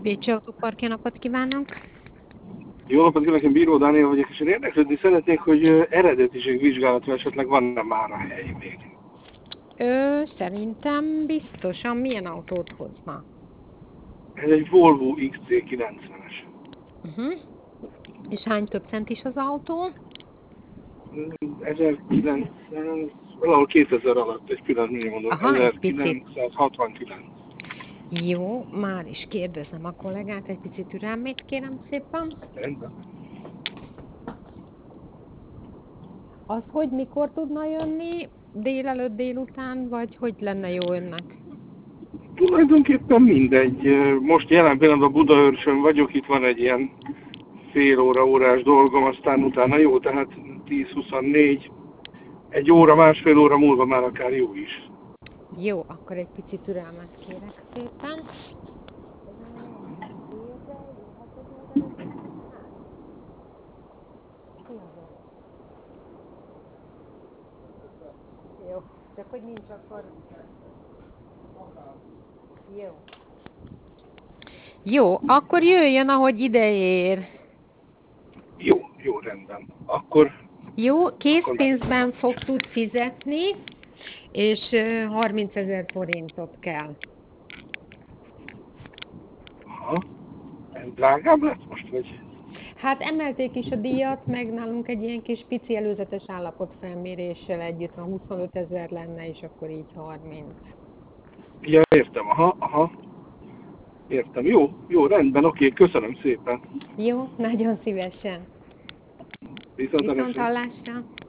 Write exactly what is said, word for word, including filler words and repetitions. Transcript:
Pécsi Autópark, jó napot kívánok! Jó napot kívánok, én Bíró Dániel vagyok, és én érdeklődni szeretnék, hogy ö, eredetiségvizsgálatra esetleg van-e már a hely még. Ö, szerintem biztosan milyen autót hozna? Ez egy Volvo iksz cé kilencvenes. Uh-huh. És hány több centis az autó? ezerkilencszáz, valahol kétezer alatt, egy pillanat, mindjárt mondom, Aha, egy picit. ezerkilencszázhatvankilenc. Jó, már is kérdezem a kollégát, egy picit türelmét kérem szépen. Rendben. Az, hogy mikor tudna jönni? Délelőtt, délután, vagy hogy lenne jó önnek? Tulajdonképpen mindegy. Most jelen pillanatban Budaörsön vagyok, itt van egy ilyen fél óra, órás dolgom, aztán utána jó, tehát tíz huszonnégy, egy óra, másfél óra múlva már akár jó is. Jó, akkor egy picit türelmet kérek szépen. Jó, csak hogy nincs akkor... Jó. Jó, akkor jöjjön, ahogy ideér. Jó, jó, rendben. Akkor... Jó, készpénzben fog tud fizetni, és harmincezer forintot kell. Aha. Ez drágább lett most, vagy? Hát emelték is a díjat, meg nálunk egy ilyen kis pici előzetes állapotfelméréssel együtt, ha huszonöt ezer lenne, és akkor így harminc. Ja, értem, aha, aha. Értem, jó, jó, rendben, oké, köszönöm szépen. Jó, nagyon szívesen. Viszont, Viszont hallásra.